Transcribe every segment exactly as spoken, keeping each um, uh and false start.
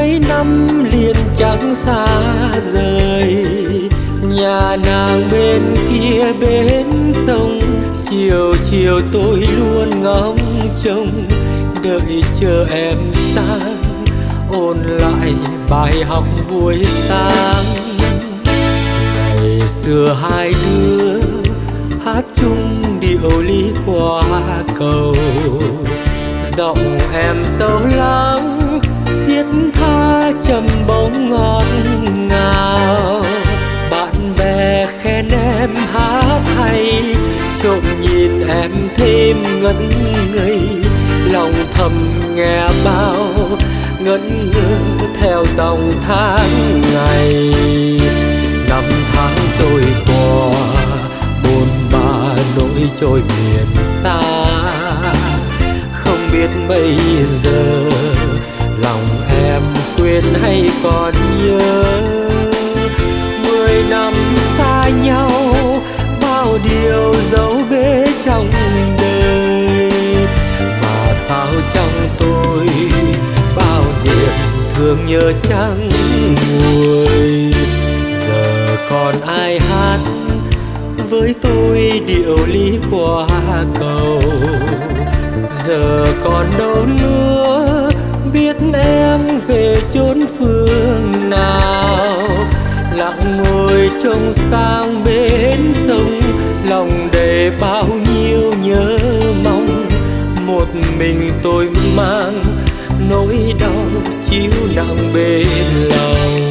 mấy năm liền chẳng xa rời. Nhà nàng bên kia bên sông, chiều chiều tôi luôn ngóng trông, đợi chờ em sang ôn lại bài học buổi sáng. Ngày xưa hai đứa hát chung điệu ly qua cầu, giọng em sâu lắng thiết tha trầm bóng ngọt ngào. Bạn bè khen em hát hay, trộm nhìn em thêm ngẩn ngây, lòng thầm nghe bao ngẩn ngơ theo dòng tháng ngày. Năm tháng trôi qua bôn ba nỗi trôi miền xa, không biết bây giờ lòng em quên hay còn nhớ. Mười năm xa nhau bao điều dấu bế trong đời, mà sao trong tôi bao niềm thương nhớ chẳng nguôi. Giờ còn ai hát với tôi điệu ly qua cầu, giờ còn đâu nữa biết em về chốn phương nào. Lặng ngồi trông sang bến sông, lòng đầy bao nhiêu nhớ mong. Một mình tôi mang nỗi đau chiếu nặng bên lòng.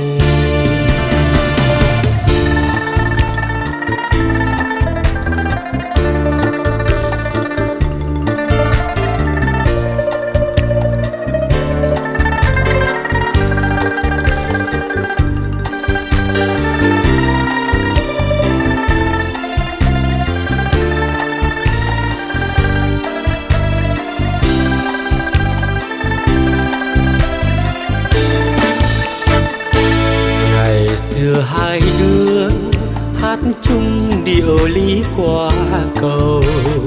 Xưa hai đứa hát chung điệu ly qua cầu,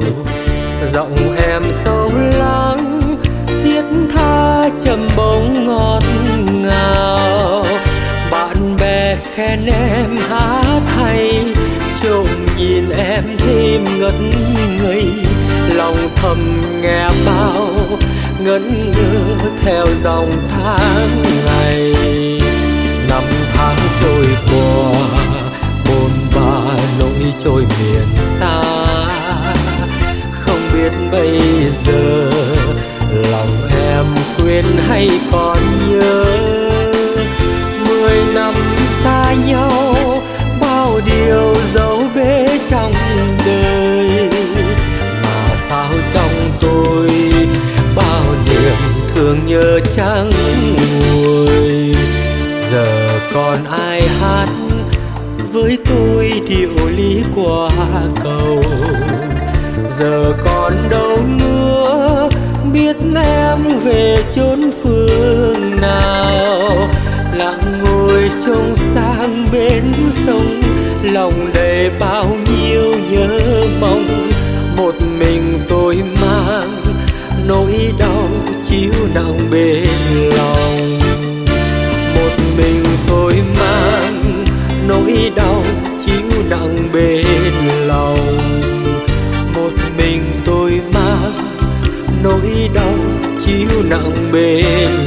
giọng em sâu lắng thiết tha trầm bóng ngọt ngào. Bạn bè khen em hát hay, trộm nhìn em thêm ngẩn ngây, lòng thầm nghe bao ngẩn ngơ theo dòng tháng ngày. Năm tháng trôi qua bôn ba nỗi trôi miền xa, không biết bây giờ lòng em quên hay còn nhớ. Mười năm xa nhau bao điều dấu bế trong đời, mà sao trong tôi bao niềm thương nhớ chẳng nguôi. Giờ còn ai hát với tôi điệu ly qua cầu, giờ còn đâu nữa biết em về chốn phương nào. Lặng ngồi trông sang bến sông, lòng đầy bao nhiêu nhớ mong. Một mình tôi mang nỗi đau chiếu nặng bên lòng. Một mình tôi mang nỗi đau chiếu nặng bên lòng. Một mình tôi mang nỗi đau chiếu nặng bên